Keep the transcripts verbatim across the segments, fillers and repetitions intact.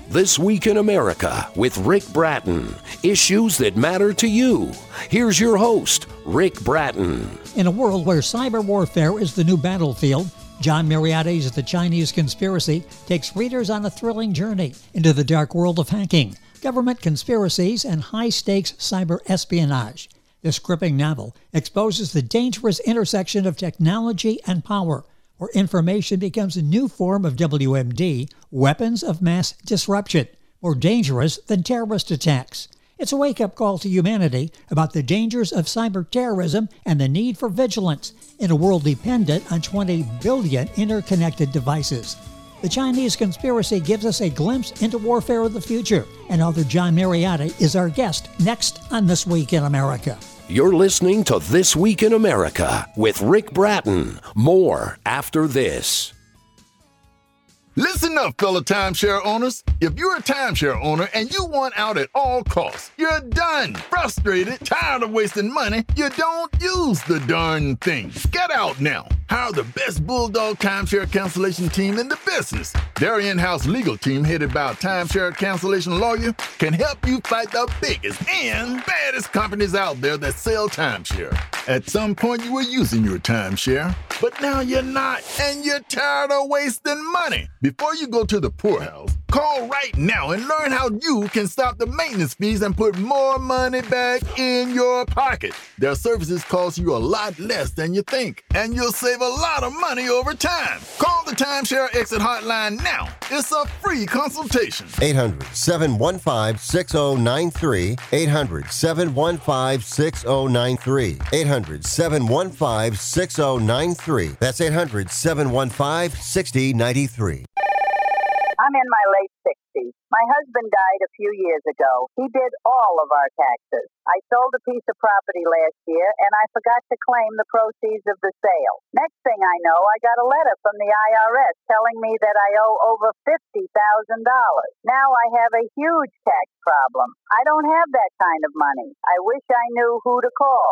This Week in America with Rick Bratton. Issues that matter to you. Here's your host, Rick Bratton. In a world where cyber warfare is the new battlefield, John Mariotti's The Chinese Conspiracy takes readers on a thrilling journey into the dark world of hacking, government conspiracies, and high-stakes cyber espionage. This gripping novel exposes the dangerous intersection of technology and power, where information becomes a new form of W M D, weapons of mass disruption, more dangerous than terrorist attacks. It's a wake-up call to humanity about the dangers of cyber terrorism and the need for vigilance in a world dependent on twenty billion interconnected devices. The Chinese Conspiracy gives us a glimpse into warfare of the future, and author John Mariotti is our guest next on This Week in America. You're listening to This Week in America with Rick Bratton. More after this. Listen up, fellow timeshare owners. If you're a timeshare owner and you want out at all costs, you're done, frustrated, tired of wasting money, you don't use the darn thing. Get out now. Hire the best Bulldog timeshare cancellation team in the business. Their in-house legal team, headed by a timeshare cancellation lawyer, can help you fight the biggest and baddest companies out there that sell timeshare. At some point, you were using your timeshare, but now you're not, and you're tired of wasting money. Before you go to the poorhouse, call right now and learn how you can stop the maintenance fees and put more money back in your pocket. Their services cost you a lot less than you think, and you'll save a lot of money over time. Call the Timeshare Exit Hotline now. It's a free consultation. eight hundred, seven one five, six oh nine three. eight hundred, seven one five, six oh nine three. eight hundred, seven one five, six oh nine three. That's eight hundred, seven one five, six oh nine three. I'm in my late sixties. My husband died a few years ago. He did all of our taxes. I sold a piece of property last year, and I forgot to claim the proceeds of the sale. Next thing I know, I got a letter from the I R S telling me that I owe over fifty thousand dollars. Now I have a huge tax problem. I don't have that kind of money. I wish I knew who to call.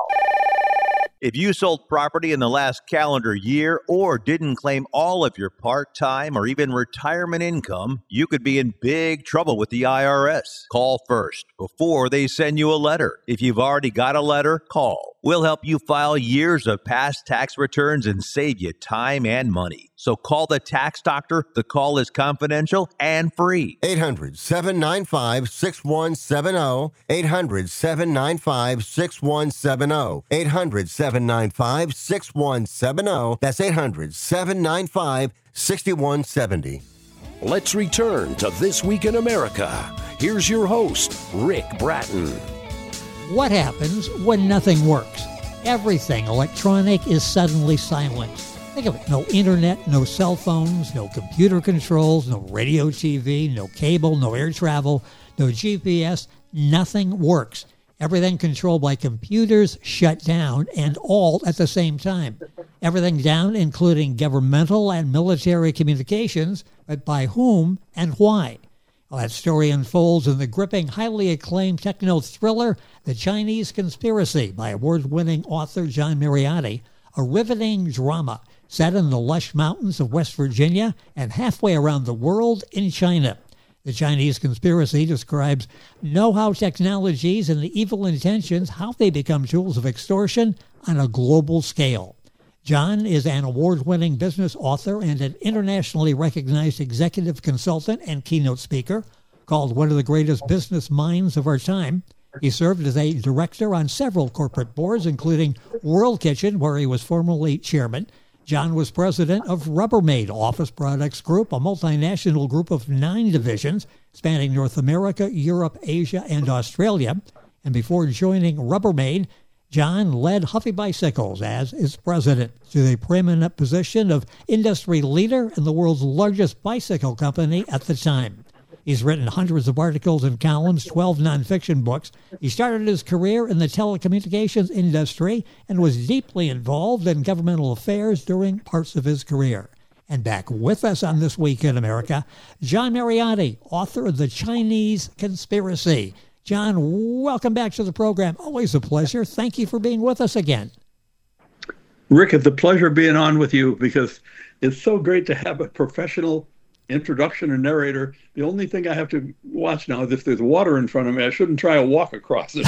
If you sold property in the last calendar year or didn't claim all of your part-time or even retirement income, you could be in big trouble with the I R S. Call first before they send you a letter. If you've already got a letter, call. We'll help you file years of past tax returns and save you time and money. So call the tax doctor. The call is confidential and free. eight hundred, seven nine five, six one seven zero. eight hundred, seven nine five, six one seven zero. eight hundred, seven nine five, six one seven zero. That's eight hundred, seven nine five, six one seven zero. Let's return to This Week in America. Here's your host, Rick Bratton. What happens when nothing works? Everything electronic is suddenly silent. Think of it. No internet, no cell phones, no computer controls, no radio, T V, no cable, no air travel, no G P S. Nothing works. Everything controlled by computers shut down, and all at the same time. Everything down, including governmental and military communications, but by whom and why? Well, that story unfolds in the gripping, highly acclaimed techno thriller, The Chinese Conspiracy, by award-winning author John Mariotti, a riveting drama set in the lush mountains of West Virginia and halfway around the world in China. The Chinese Conspiracy describes know-how technologies and the evil intentions, how they become tools of extortion on a global scale. John is an award-winning business author and an internationally recognized executive consultant and keynote speaker, called one of the greatest business minds of our time. He served as a director on several corporate boards, including World Kitchen, where he was formerly chairman. John was president of Rubbermaid Office Products Group, a multinational group of nine divisions spanning North America, Europe, Asia, and Australia. And before joining Rubbermaid, John led Huffy Bicycles as its president to the preeminent position of industry leader in the world's largest bicycle company at the time. He's written hundreds of articles and columns, twelve nonfiction books. He started his career in the telecommunications industry and was deeply involved in governmental affairs during parts of his career. And back with us on This Week in America, John Mariotti, author of The Chinese Conspiracy. John, welcome back to the program. Always a pleasure. Thank you for being with us again. Rick, it's a pleasure being on with you because it's so great to have a professional introduction and narrator. The only thing I have to watch now is if there's water in front of me, I shouldn't try a walk across it.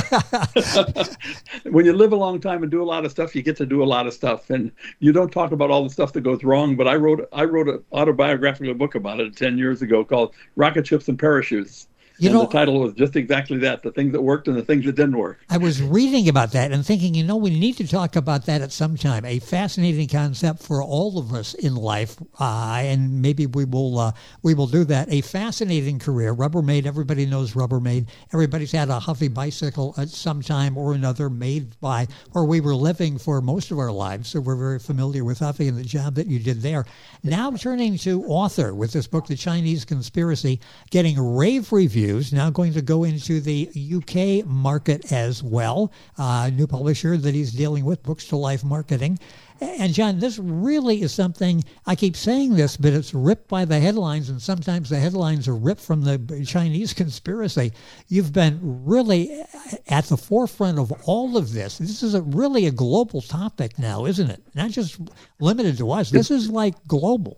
When you live a long time and do a lot of stuff, you get to do a lot of stuff, and you don't talk about all the stuff that goes wrong. But I wrote I wrote an autobiographical book about it ten years ago called Rocket Ships and Parachutes. You and know, the title was just exactly that, the things that worked and the things that didn't work. I was reading about that and thinking, you know, we need to talk about that at some time. A fascinating concept for all of us in life, uh, and maybe we will uh, we will do that. A fascinating career. Rubbermaid, everybody knows Rubbermaid. Everybody's had a Huffy bicycle at some time or another made by, or we were living for most of our lives, so we're very familiar with Huffy and the job that you did there. Now turning to author with this book, The Chinese Conspiracy, getting rave reviews. Now going to go into the U K market as well. Uh, new publisher that he's dealing with, Books to Life Marketing. And John, this really is something, I keep saying this, but it's ripped by the headlines, and sometimes the headlines are ripped from the Chinese conspiracy. You've been really at the forefront of all of this. This is a, really a global topic now, isn't it? Not just limited to us. This is like global.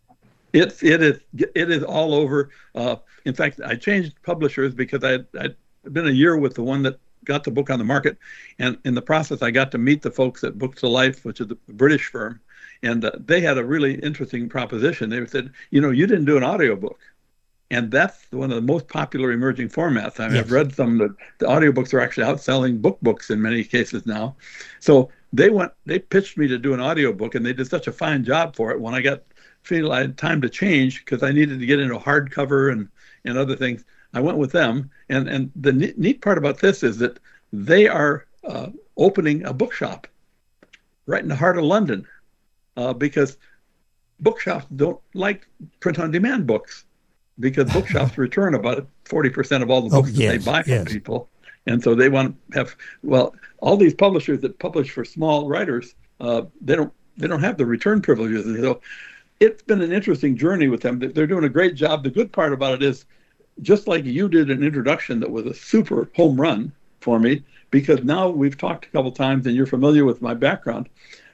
It, it is it is all over. Uh, in fact, I changed publishers because I I'd been a year with the one that got the book on the market, and in the process, I got to meet the folks at Books to Life, which is a British firm, and uh, they had a really interesting proposition. They said, you know, you didn't do an audiobook, and that's one of the most popular emerging formats. I mean, yes. I've read some that the audiobooks are actually outselling book books in many cases now. So they went, they pitched me to do an audiobook, and they did such a fine job for it. When I got feel I had time to change because I needed to get into hardcover and, and other things, I went with them. And, and the neat, neat part about this is that they are uh, opening a bookshop right in the heart of London uh, because bookshops don't like print-on-demand books because bookshops return about forty percent of all the books oh, yes, that they buy from yes. people. And so they want to have, well, all these publishers that publish for small writers, uh, they don't they don't have the return privileges. And so it's been an interesting journey with them. They're doing a great job. The good part about it is, just like you did an introduction that was a super home run for me, because now we've talked a couple times and you're familiar with my background.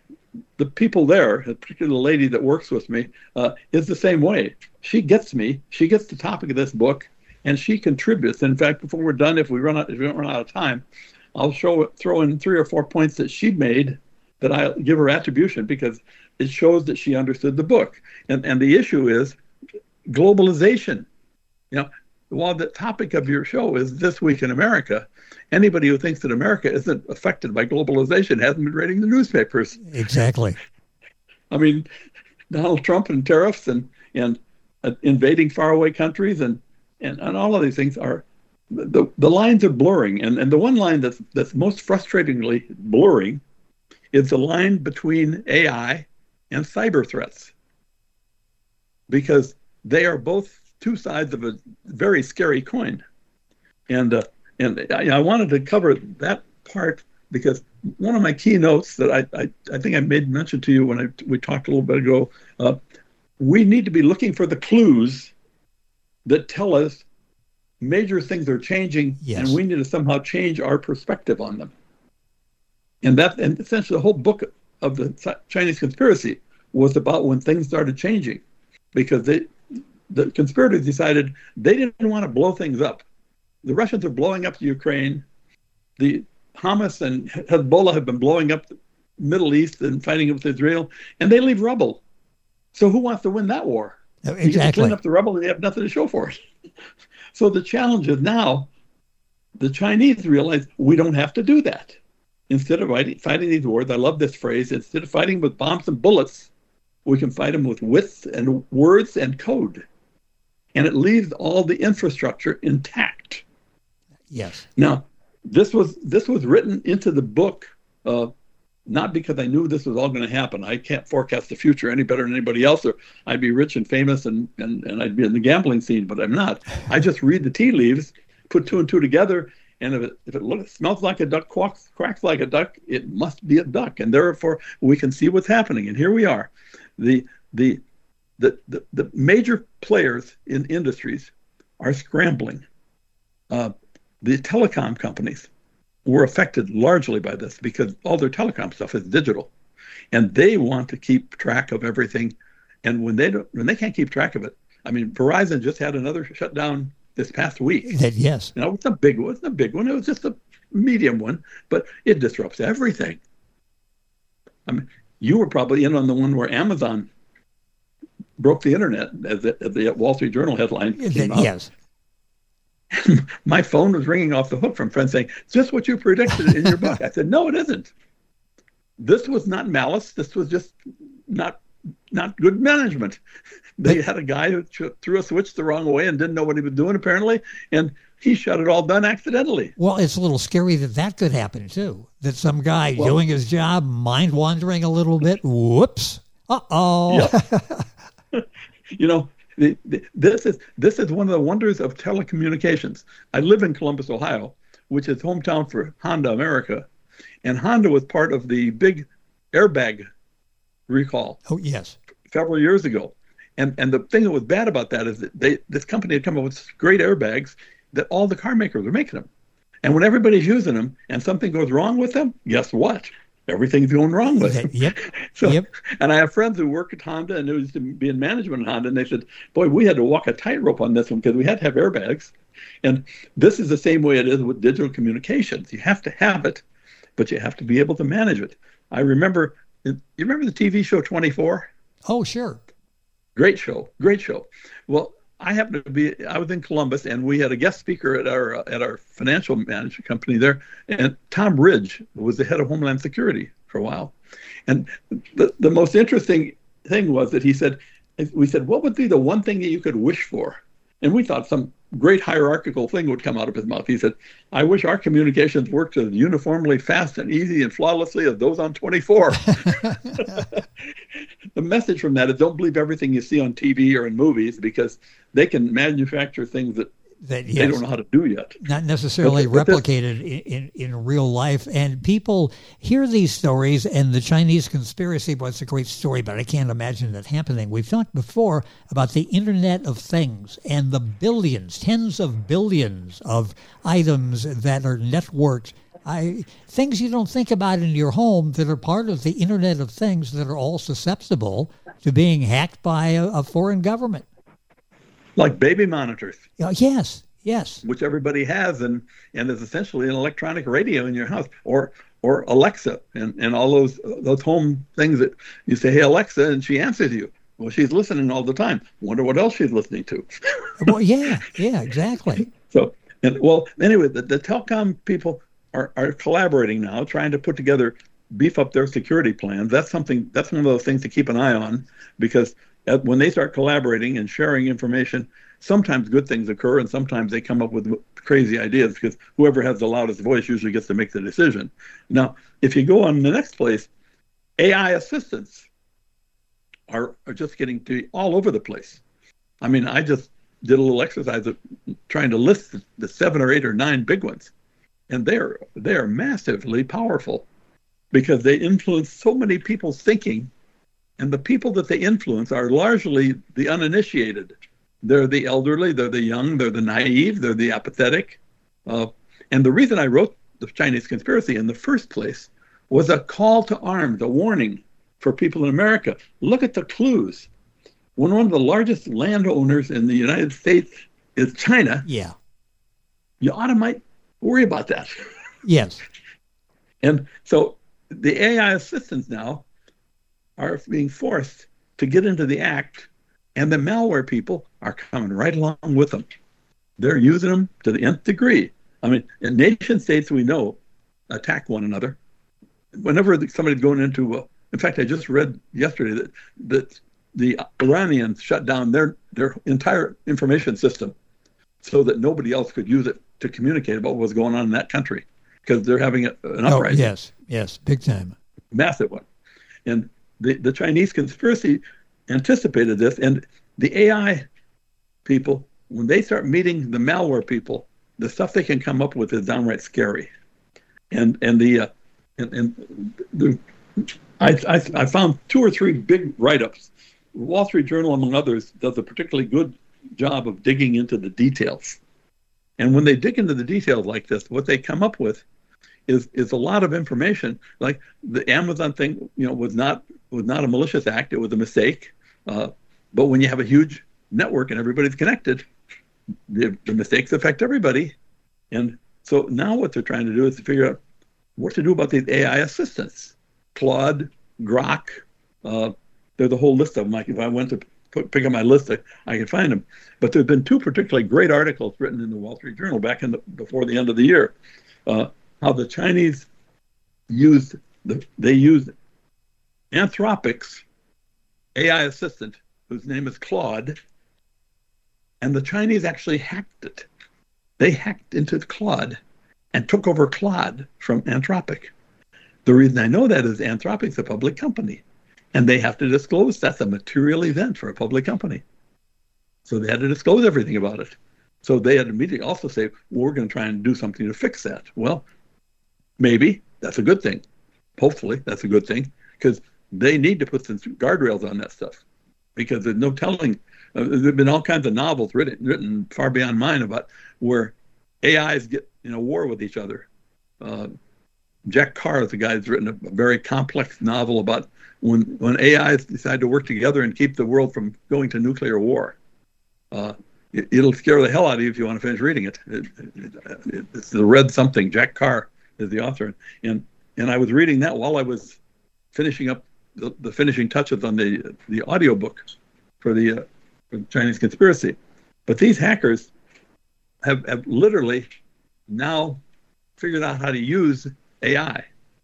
The people there, particularly the lady that works with me, uh, is the same way. She gets me. She gets the topic of this book, and she contributes. In fact, before we're done, if we run out, if we don't run out of time, I'll show throw in three or four points that she made that I give her attribution because it shows that she understood the book. And and the issue is globalization. You know, while the topic of your show is This Week in America, anybody who thinks that America isn't affected by globalization hasn't been reading the newspapers. Exactly. I mean, Donald Trump and tariffs and and uh, invading faraway countries and, and, and all of these things are, the the lines are blurring. And, and the one line that's that's most frustratingly blurring is the line between A I and cyber threats, because they are both two sides of a very scary coin. And uh, and I, I wanted to cover that part because one of my keynotes that I, I, I think I made mention to you when I, we talked a little bit ago, uh, we need to be looking for the clues that tell us major things are changing, yes. and we need to somehow change our perspective on them. And that, and essentially the whole book of the Chinese conspiracy was about when things started changing, because they, the conspirators decided they didn't want to blow things up. The Russians are blowing up the Ukraine. The Hamas and Hezbollah have been blowing up the Middle East and fighting with Israel, and they leave rubble. So who wants to win that war? Exactly. You get to clean up the rubble and you have nothing to show for it. So the challenge is now the Chinese realize we don't have to do that. Instead of fighting, fighting these wars, I love this phrase, instead of fighting with bombs and bullets, we can fight them with wits and words and code. And it leaves all the infrastructure intact. Yes. Now, this was this was written into the book, uh, not because I knew this was all going to happen. I can't forecast the future any better than anybody else, or I'd be rich and famous and, and, and I'd be in the gambling scene, but I'm not. I just read the tea leaves, put two and two together, and if it, if it looks, smells like a duck, quacks, quacks like a duck, it must be a duck. And therefore, we can see what's happening. And here we are. The the the the, the major players in industries are scrambling. Uh, the telecom companies were affected largely by this because all their telecom stuff is digital. And they want to keep track of everything And when they don't, when they can't keep track of it, I mean, Verizon just had another shutdown this past week. That, yes. You know, it's a big one. It's a big one. It was just a medium one, but it disrupts everything. I mean, you were probably in on the one where Amazon broke the internet, as the, as the Wall Street Journal headline came That, out. yes. My phone was ringing off the hook from friends saying, "Is this what you predicted in your book?" I said, "No, it isn't. This was not malice. This was just not not good management. They had a guy who threw a switch the wrong way and didn't know what he was doing, apparently, and he shut it all down accidentally." Well, it's a little scary that that could happen, too. That some guy Well, doing his job, mind-wandering a little bit, whoops, uh-oh. Yep. You know, the, the, this is this is one of the wonders of telecommunications. I live in Columbus, Ohio, which is hometown for Honda America, and Honda was part of the big airbag recall Oh, yes. several years ago. And and the thing that was bad about that is that they this company had come up with great airbags that all the car makers are making them. And when everybody's using them and something goes wrong with them, guess what? Everything's going wrong with them. Yep. So, Yep. and I have friends who work at Honda and who used to be in management at Honda, and they said, boy, we had to walk a tightrope on this one because we had to have airbags. And this is the same way it is with digital communications. You have to have it, but you have to be able to manage it. I remember, you remember the T V show twenty-four? Oh, sure. Great show, great show. Well, I happened to be, I was in Columbus, and we had a guest speaker at our uh, at our financial management company there, and Tom Ridge was the head of Homeland Security for a while. And the, the most interesting thing was that he said, we said, what would be the one thing that you could wish for? And we thought some great hierarchical thing would come out of his mouth. He said, I wish our communications worked as uniformly fast and easy and flawlessly as those on twenty-four. The message from that is don't believe everything you see on T V or in movies, because they can manufacture things that That, yes. they don't know how to do yet. Not necessarily But- but this- replicated in, in, in real life. And people hear these stories, and the Chinese conspiracy was a great story, but I can't imagine that happening. We've talked before about the Internet of Things and the billions, tens of billions of items that are networked. I, things you don't think about in your home that are part of the Internet of Things that are all susceptible to being hacked by a, a foreign government. Like baby monitors, Uh, yes, yes. which everybody has, and, and is essentially an electronic radio in your house, or or Alexa, and, and all those those home things that you say, hey, Alexa, and she answers you. Well, she's listening all the time. Wonder what else she's listening to. Well, yeah, yeah, exactly. So, and well, anyway, the, the telecom people are, are collaborating now, trying to put together, beef up their security plans. That's something, that's one of those things to keep an eye on, because at, when they start collaborating and sharing information, sometimes good things occur, and sometimes they come up with crazy ideas, because whoever has the loudest voice usually gets to make the decision. Now, if you go on the next place, A I assistants are, are just getting to be all over the place. I mean, I just did a little exercise of trying to list the, the seven or eight or nine big ones. And they're they are massively powerful, because they influence so many people's thinking, and the people that they influence are largely the uninitiated. They're the elderly, they're the young, they're the naive, they're the apathetic. Uh, and the reason I wrote The Chinese Conspiracy in the first place was a call to arms, a warning for people in America. Look at the clues. When one of the largest landowners in the United States is China, Yeah. you ought to might worry about that. Yes. And so the A I assistants now are being forced to get into the act, and the malware people are coming right along with them. They're using them to the nth degree. I mean, in nation states, we know, attack one another. Whenever somebody's going into, uh, in fact, I just read yesterday that, that the Iranians shut down their, their entire information system so that nobody else could use it to communicate about what was going on in that country, because they're having a, an Oh, uprising. yes, yes, big time. Massive one. And the, the Chinese conspiracy anticipated this, and the A I people, when they start meeting the malware people, the stuff they can come up with is downright scary. And and the uh, and, and the, I, I I found two or three big write-ups. Wall Street Journal, among others, does a particularly good job of digging into the details. And when they dig into the details like this, what they come up with is is a lot of information. Like the Amazon thing, you know, was not was not a malicious act; it was a mistake. Uh, but when you have a huge network and everybody's connected, the, the mistakes affect everybody. And so now what they're trying to do is to figure out what to do about these A I assistants. Claude, Grok, uh, there's a whole list of them. Like if I went to put, pick up my list, I, I can find them. But there's been two particularly great articles written in the Wall Street Journal back in the, before the end of the year, uh, how the Chinese used, the, they used Anthropic's A I assistant, whose name is Claude, and the Chinese actually hacked it. They hacked into Claude and took over Claude from Anthropic. The reason I know that is Anthropic's a public company, and they have to disclose. That's a material event for a public company. So they had to disclose everything about it. So they had to immediately also say, well, we're going to try and do something to fix that. Well, maybe that's a good thing. Hopefully that's a good thing, because they need to put some guardrails on that stuff, because there's no telling. Uh, there have been all kinds of novels written, written far beyond mine about where A Is get in a war with each other. Uh, Jack Carr is the guy who's written a, a very complex novel about when, when A Is decide to work together and keep the world from going to nuclear war. Uh, it, it'll scare the hell out of you if you want to finish reading it. it, it, it it's the Red Something. Jack Carr is the author. And and I was reading that while I was finishing up the, the finishing touches on the the audiobook for the, uh, for the Chinese conspiracy. But these hackers have, have literally now figured out how to use A I.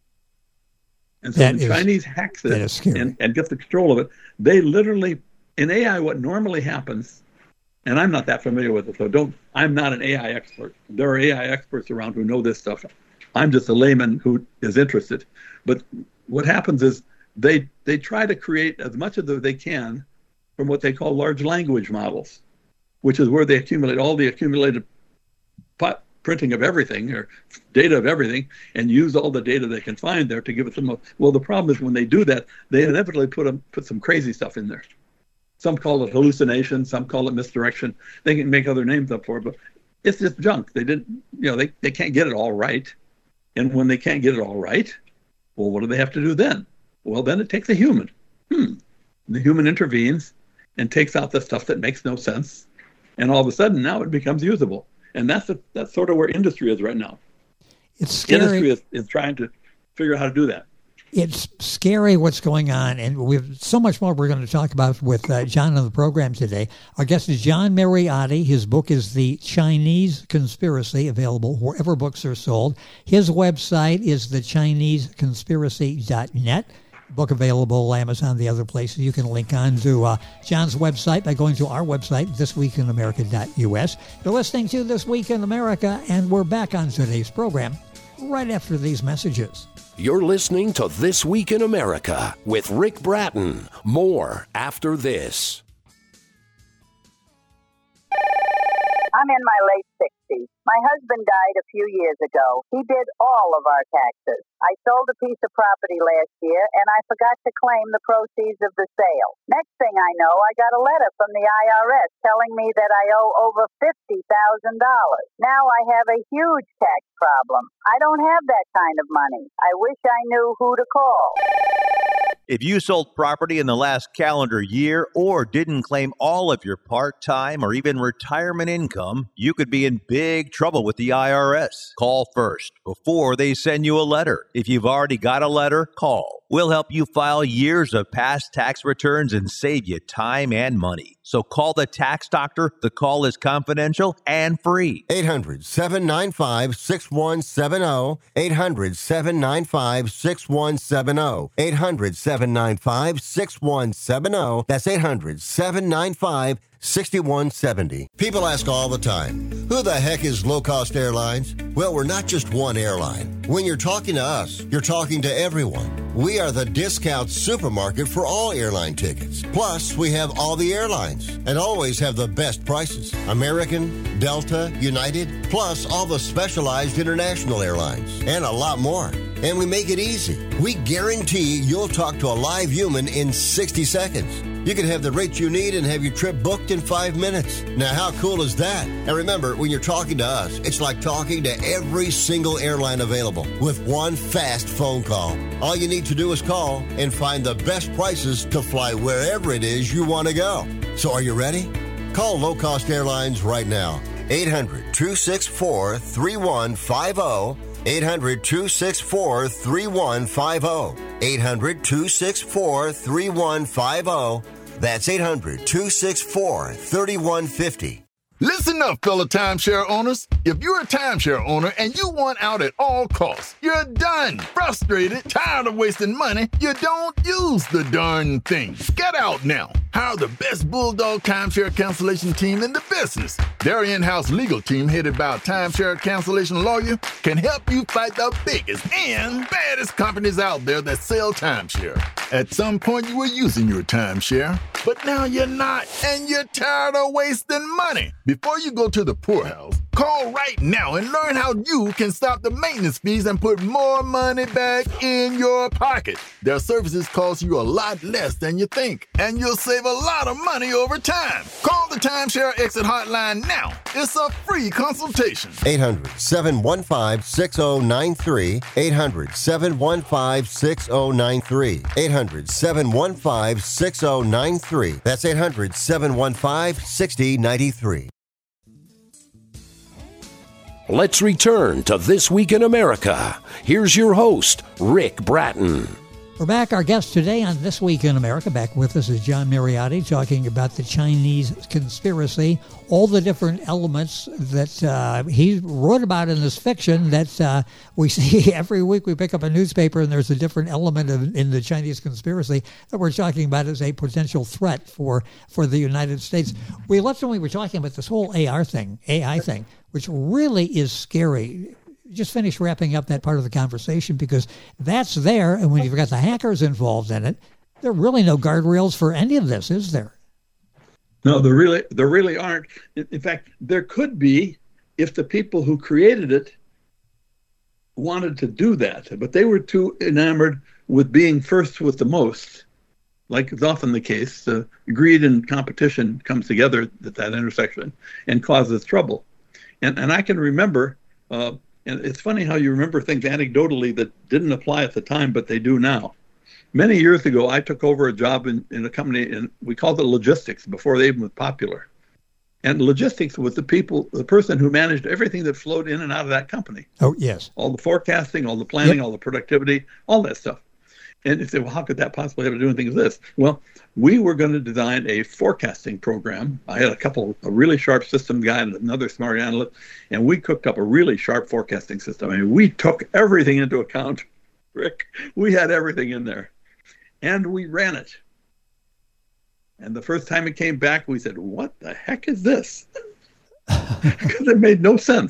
And so that the is, Chinese hacks it and, and gets the control of it. They literally, in A I, what normally happens, and I'm not that familiar with it, so don't, I'm not an A I expert. There are A I experts around who know this stuff. I'm just a layman who is interested. But what happens is they they try to create as much as they can from what they call large language models, which is where they accumulate all the accumulated pot, printing of everything or data of everything, and use all the data they can find there to give it some. Well, the problem is when they do that, they inevitably put them, put some crazy stuff in there. Some call it hallucination, some call it misdirection. They can make other names up for it, but it's just junk. They didn't, you know, they, they can't get it all right. And when they can't get it all right, well, what do they have to do then? Well, then it takes a human. Hmm. The human intervenes and takes out the stuff that makes no sense. And all of a sudden, now it becomes usable. And that's a, that's sort of where industry is right now. It's scary. Industry is, is trying to figure out how to do that. It's scary what's going on, and we have so much more we're going to talk about with uh, John on the program today. Our guest is John Mariotti. His book is The Chinese Conspiracy, available wherever books are sold. His website is the chinese conspiracy dot net. Book available Amazon, the other places. You can link on to uh, John's website by going to our website, this week in america dot u s. You're listening to This Week in America, and we're back on today's program right after these messages. You're listening to This Week in America with Rick Bratton. More after this. I'm in my late sixties. My husband died a few years ago. He did all of our taxes. I sold a piece of property last year, and I forgot to claim the proceeds of the sale. Next thing I know, I got a letter from the I R S telling me that I owe over fifty thousand dollars. Now I have a huge tax problem. I don't have that kind of money. I wish I knew who to call. If you sold property in the last calendar year or didn't claim all of your part-time or even retirement income, you could be in big trouble with the I R S. Call first before they send you a letter. If you've already got a letter, call. We'll help you file years of past tax returns and save you time and money. So call the tax doctor. The call is confidential and free. eight hundred, seven nine five, six one seven zero. eight hundred, seven nine five, six one seven zero. eight hundred, seven nine five, six one seven zero. That's eight hundred, seven nine five, six one seven zero. People ask all the time, who the heck is Low Cost Airlines? Well, we're not just one airline. When you're talking to us, you're talking to everyone. We are the discount supermarket for all airline tickets. Plus, we have all the airlines and always have the best prices. American, Delta, United, plus all the specialized international airlines and a lot more. And we make it easy. We guarantee you'll talk to a live human in sixty seconds. You can have the rates you need and have your trip booked in five minutes. Now, how cool is that? And remember, when you're talking to us, it's like talking to every single airline available with one fast phone call. All you need to do is call and find the best prices to fly wherever it is you want to go. So are you ready? Call Low Cost Airlines right now. eight hundred, two six four, three one five zero. eight hundred, two six four, three one five zero. eight hundred, two six four, three one five zero. That's eight hundred, two six four, three one five zero. Listen up, fellow timeshare owners. If you're a timeshare owner and you want out at all costs, you're done. Frustrated, tired of wasting money, you don't use the darn thing. Get out now. Hire the best Bulldog timeshare cancellation team in the business. Their in-house legal team, headed by a timeshare cancellation lawyer, can help you fight the biggest and baddest companies out there that sell timeshare. At some point, you were using your timeshare, but now you're not, and you're tired of wasting money. Before you go to the poorhouse, call right now and learn how you can stop the maintenance fees and put more money back in your pocket. Their services cost you a lot less than you think, and you'll save a lot of money over time. Call the Timeshare Exit Hotline now. It's a free consultation. eight hundred, seven one five, six zero nine three. eight hundred, seven one five, six zero nine three. eight hundred, seven one five, six zero nine three. That's eight hundred, seven one five, six zero nine three. Let's return to This Week in America. Here's your host, Rick Bratton. We're back. Our guest today on This Week in America, back with us is John Mariotti, talking about the Chinese conspiracy, all the different elements that uh, he wrote about in this fiction that uh, we see every week. We pick up a newspaper and there's a different element of, in the Chinese conspiracy that we're talking about as a potential threat for, for the United States. We left when we were talking about this whole A R thing, A I thing, which really is scary. Just finished wrapping up that part of the conversation because that's there, and when you've got the hackers involved in it, there are really no guardrails for any of this, is there? No, there really, there really aren't. In fact, there could be if the people who created it wanted to do that, but they were too enamored with being first with the most, like is often the case. Uh, greed and competition comes together at that intersection and causes trouble. And and I can remember. Uh, And it's funny how you remember things anecdotally that didn't apply at the time, but they do now. Many years ago, I took over a job in, in a company, and we called it logistics before they even was popular. And logistics was the people, the person who managed everything that flowed in and out of that company. Oh, yes. All the forecasting, all the planning, Yep. all the productivity, all that stuff. And you say, well, how could that possibly have to do anything with this? Well, we were going to design a forecasting program. I had a couple, a really sharp system guy and another smart analyst, and we cooked up a really sharp forecasting system. I mean, we took everything into account, Rick. We had everything in there, and we ran it. And the first time it came back, we said, what the heck is this? Because it made no sense.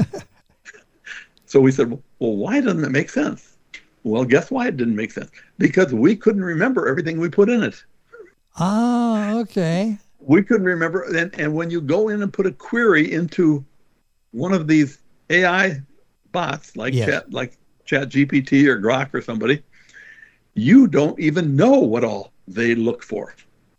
So we said, well, why doesn't it make sense? Well, guess why it didn't make sense? Because we couldn't remember everything we put in it. Oh, okay. We couldn't remember. And, and when you go in and put a query into one of these A I bots, like Yes. Chat, like ChatGPT or Grok or somebody, you don't even know what all they look for.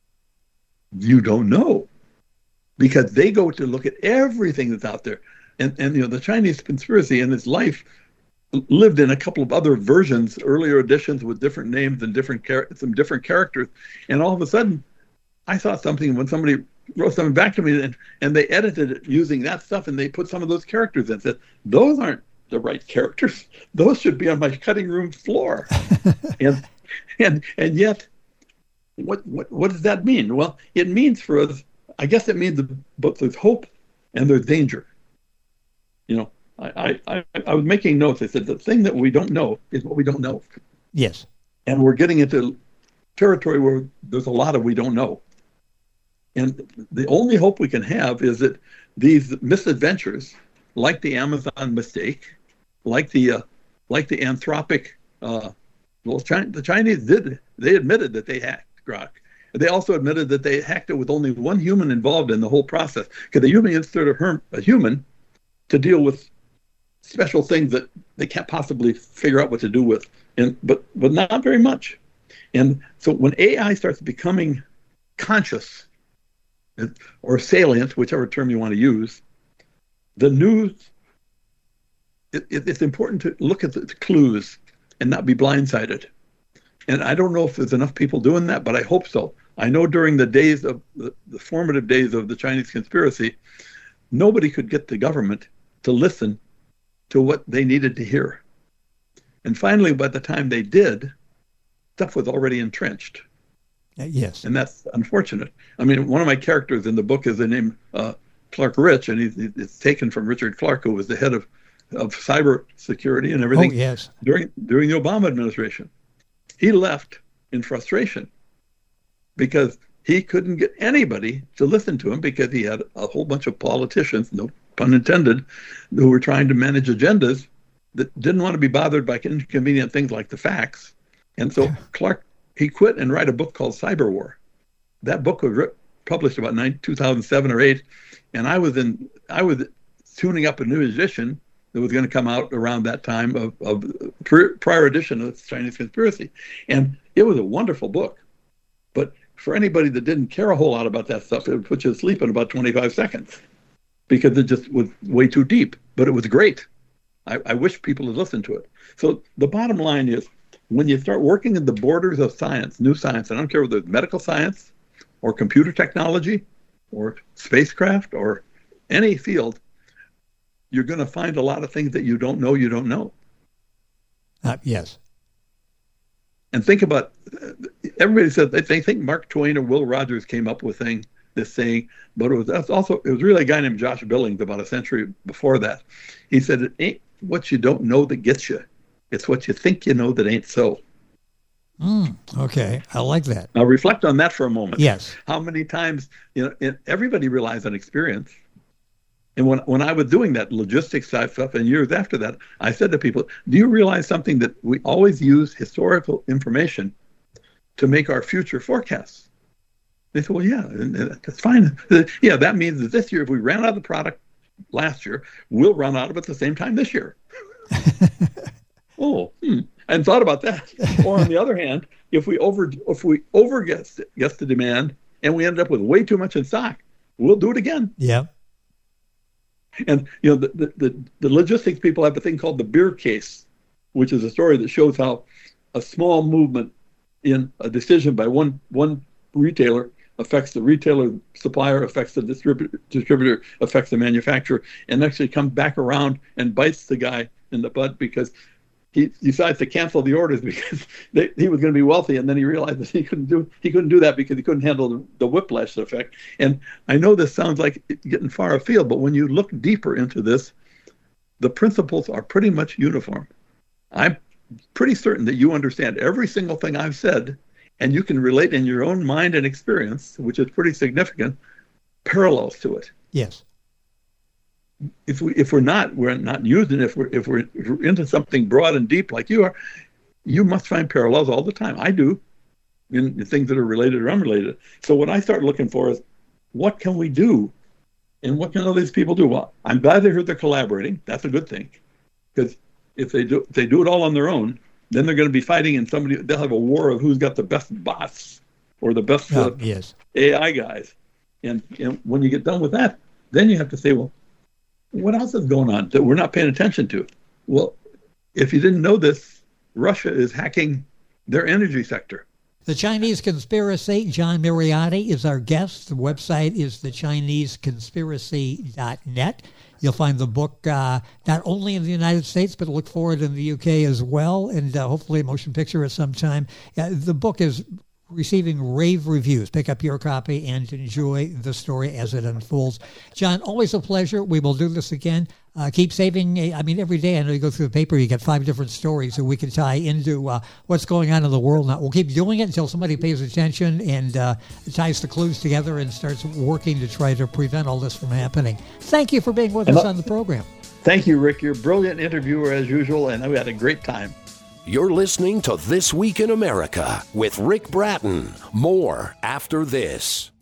You don't know. Because they go to look at everything that's out there. And, and you know, the Chinese conspiracy in its life lived in a couple of other versions, earlier editions with different names and different char- some different characters. And all of a sudden, I saw something when somebody wrote something back to me, and, and they edited it using that stuff, and they put some of those characters in and said, those aren't the right characters. Those should be on my cutting room floor. and and and yet, what, what what does that mean? Well, it means for us, I guess it means both there's hope and there's danger. You know, I, I, I was making notes. I said, the thing that we don't know is what we don't know. Yes. And we're getting into territory where there's a lot of we don't know. And the only hope we can have is that these misadventures, like the Amazon mistake, like the uh, like the Anthropic, uh, well, China, the Chinese did, they admitted that they hacked Grok. They also admitted that they hacked it with only one human involved in the whole process, because the human instead of her, a human to deal with special things that they can't possibly figure out what to do with, and but but not very much. And so when A I starts becoming conscious or salient, whichever term you want to use, the news, it, it, it's important to look at the clues and not be blindsided. And I don't know if there's enough people doing that, but I hope so. I know during the days of the, the formative days of the Chinese conspiracy, nobody could get the government to listen to what they needed to hear. And finally, by the time they did, stuff was already entrenched. Uh, yes. And that's unfortunate. I mean, one of my characters in the book is the name uh, Clark Rich, and he's, it's taken from Richard Clark, who was the head of, of cyber security and everything oh, yes. during during the Obama administration. He left in frustration because he couldn't get anybody to listen to him because he had a whole bunch of politicians, no pun intended, who were trying to manage agendas that didn't want to be bothered by inconvenient things like the facts. And so Clark, he quit and wrote a book called Cyber War. That book was writ- published about nine, two thousand seven or eight, and I was in I was tuning up a new edition that was going to come out around that time of, of prior edition of Chinese Conspiracy. And it was a wonderful book. But for anybody that didn't care a whole lot about that stuff, it would put you to sleep in about twenty-five seconds because it just was way too deep. But it was great. I, I wish people had listened to it. So the bottom line is, when you start working in the borders of science, new science, I don't care whether it's medical science or computer technology or spacecraft or any field, you're going to find a lot of things that you don't know you don't know. Uh, yes. And think about, everybody said they, they think Mark Twain or Will Rogers came up with thing, this saying, but it was that's also, it was really a guy named Josh Billings about a century before that. He said, it ain't what you don't know that gets you. It's what you think you know that ain't so. Mm, okay, I like that. Now reflect on that for a moment. Yes. How many times, you know, it, everybody relies on experience. And when, when I was doing that logistics side stuff and years after that, I said to people, do you realize something that we always use historical information to make our future forecasts? They said, well, yeah, that's fine. Yeah, that means that this year, if we ran out of the product last year, we'll run out of it at the same time this year. Oh, hmm. I hadn't thought about that. Or on the other hand, if we over if we over guess, guess the demand and we end up with way too much in stock, we'll do it again. Yeah. And you know the, the, the, the logistics people have a thing called the beer case, which is a story that shows how a small movement in a decision by one one retailer affects the retailer, supplier affects the distributor, distributor affects the manufacturer, and actually comes back around and bites the guy in the butt because he decides to cancel the orders because they, he was going to be wealthy, and then he realized that he couldn't do he couldn't do that because he couldn't handle the, the whiplash effect. And I know this sounds like getting far afield, but when you look deeper into this, the principles are pretty much uniform. I'm pretty certain that you understand every single thing I've said, and you can relate in your own mind and experience, which is pretty significant, parallels to it. Yes. If we if we're not we're not using if we're if we're, if we're into something broad and deep like you are, you must find parallels all the time. I do, in, in things that are related or unrelated. So what I start looking for is, what can we do, and what can all these people do? Well, I'm glad they heard they're collaborating. That's a good thing, because if they do if they do it all on their own, then they're going to be fighting, and somebody they'll have a war of who's got the best bots or the best uh, oh, yes. A I guys. And, and when you get done with that, then you have to say, well, what else is going on that we're not paying attention to? Well, if you didn't know this, Russia is hacking their energy sector. The Chinese Conspiracy, John Mariotti is our guest. The website is the chinese conspiracy dot net. You'll find the book uh, not only in the United States, but look for it in the U K as well, and uh, hopefully a motion picture at some time. Uh, the book is receiving rave reviews. Pick up your copy and enjoy the story as it unfolds. John, always a pleasure. We will do this again. Uh, keep saving. I mean, every day I know you go through the paper, you get five different stories that we can tie into uh, what's going on in the world now. We'll keep doing it until somebody pays attention and uh, ties the clues together and starts working to try to prevent all this from happening. Thank you for being with us on the program. Thank you, Rick. You're a brilliant interviewer as usual, and we had a great time. You're listening to This Week in America with Rick Bratton. More after this.